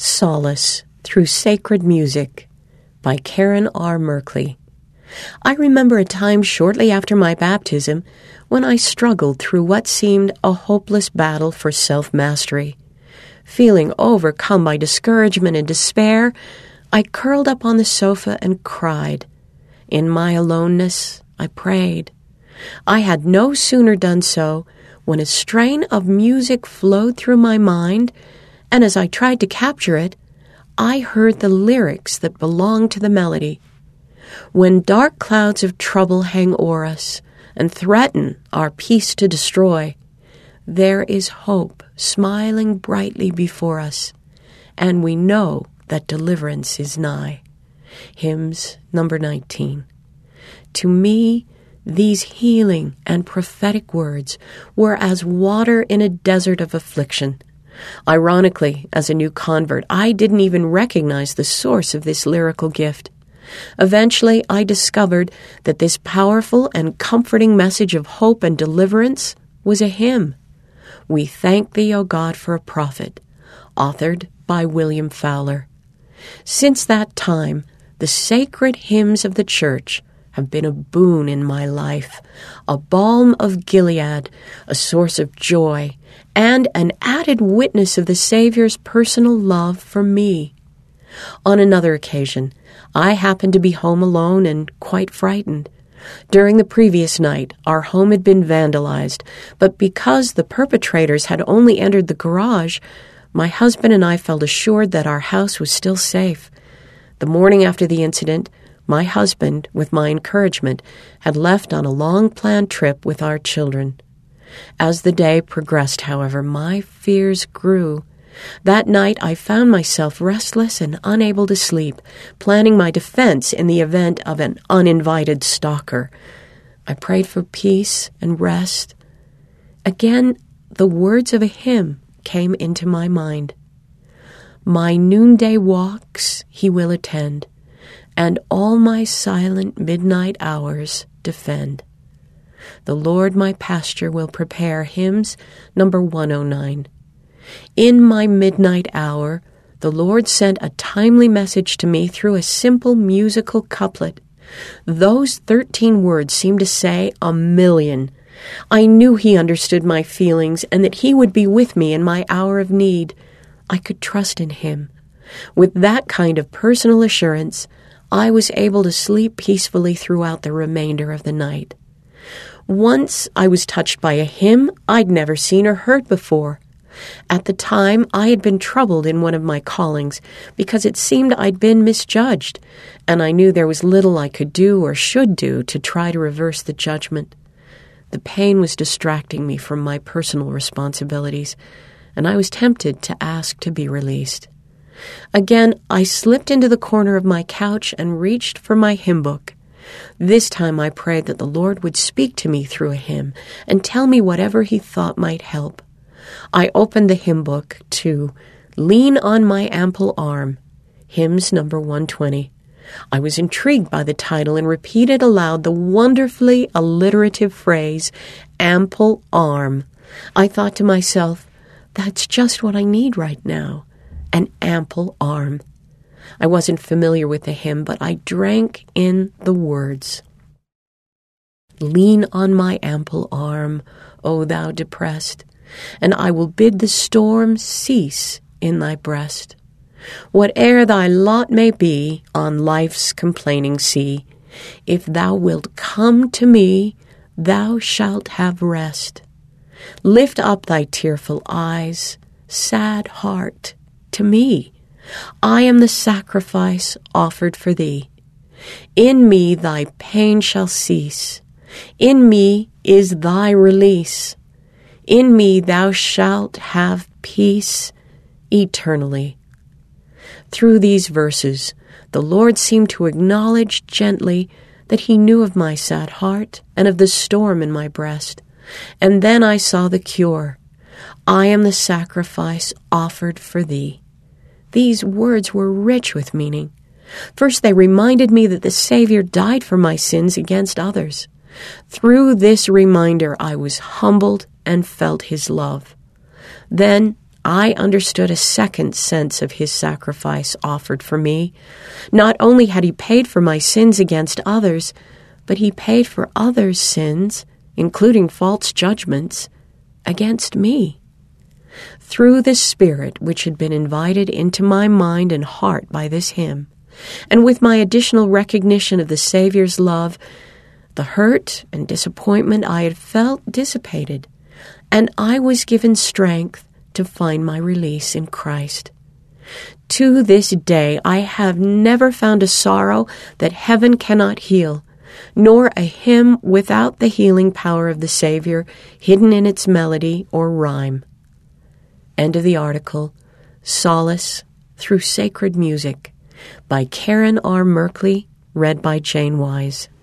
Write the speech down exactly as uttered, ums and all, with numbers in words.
Solace Through Sacred Music by Karen R. Merkley. I remember a time shortly after my baptism when I struggled through what seemed a hopeless battle for self-mastery. Feeling overcome by discouragement and despair, I curled up on the sofa and cried. In my aloneness, I prayed. I had no sooner done so when a strain of music flowed through my mind, and as I tried to capture it, I heard the lyrics that belonged to the melody. When dark clouds of trouble hang o'er us and threaten our peace to destroy, there is hope smiling brightly before us, and we know that deliverance is nigh. Hymns number nineteen. To me, these healing and prophetic words were as water in a desert of affliction. Ironically, as a new convert, I didn't even recognize the source of this lyrical gift. Eventually, I discovered that this powerful and comforting message of hope and deliverance was a hymn. We Thank Thee, O God, for a Prophet, authored by William Fowler. Since that time, the sacred hymns of the Church have been a boon in my life, a balm of Gilead, a source of joy, and an added witness of the Savior's personal love for me. On another occasion, I happened to be home alone and quite frightened. During the previous night, our home had been vandalized, but because the perpetrators had only entered the garage, my husband and I felt assured that our house was still safe. The morning after the incident, my husband, with my encouragement, had left on a long-planned trip with our children. As the day progressed, however, my fears grew. That night I found myself restless and unable to sleep, planning my defense in the event of an uninvited stalker. I prayed for peace and rest. Again, the words of a hymn came into my mind. My noonday walks he will attend, and all my silent midnight hours defend. The Lord my pasture will prepare. Hymns number one oh nine. In my midnight hour, the Lord sent a timely message to me through a simple musical couplet. Those thirteen words seemed to say a million. I knew he understood my feelings and that he would be with me in my hour of need. I could trust in him. With that kind of personal assurance, I was able to sleep peacefully throughout the remainder of the night. Once I was touched by a hymn I'd never seen or heard before. At the time, I had been troubled in one of my callings because it seemed I'd been misjudged, and I knew there was little I could do or should do to try to reverse the judgment. The pain was distracting me from my personal responsibilities, and I was tempted to ask to be released. Again, I slipped into the corner of my couch and reached for my hymn book. This time I prayed that the Lord would speak to me through a hymn and tell me whatever he thought might help. I opened the hymn book to Lean on My Ample Arm, hymns number one twenty. I was intrigued by the title and repeated aloud the wonderfully alliterative phrase, ample arm. I thought to myself, that's just what I need right now, an ample arm. I wasn't familiar with the hymn, but I drank in the words. Lean on my ample arm, O thou depressed, and I will bid the storm cease in thy breast. Whate'er thy lot may be on life's complaining sea, if thou wilt come to me, thou shalt have rest. Lift up thy tearful eyes, sad heart, to me. I am the sacrifice offered for thee. In me thy pain shall cease. In me is thy release. In me thou shalt have peace eternally. Through these verses, the Lord seemed to acknowledge gently that he knew of my sad heart and of the storm in my breast. And then I saw the cure. I am the sacrifice offered for thee. These words were rich with meaning. First, they reminded me that the Savior died for my sins against others. Through this reminder, I was humbled and felt his love. Then I understood a second sense of his sacrifice offered for me. Not only had he paid for my sins against others, but he paid for others' sins, including false judgments, against me. Through the Spirit which had been invited into my mind and heart by this hymn, and with my additional recognition of the Savior's love, the hurt and disappointment I had felt dissipated, and I was given strength to find my release in Christ. To this day I have never found a sorrow that heaven cannot heal, nor a hymn without the healing power of the Savior hidden in its melody or rhyme. End of the article. Solace Through Sacred Music by Karen R. Merkley, read by Jane Wise.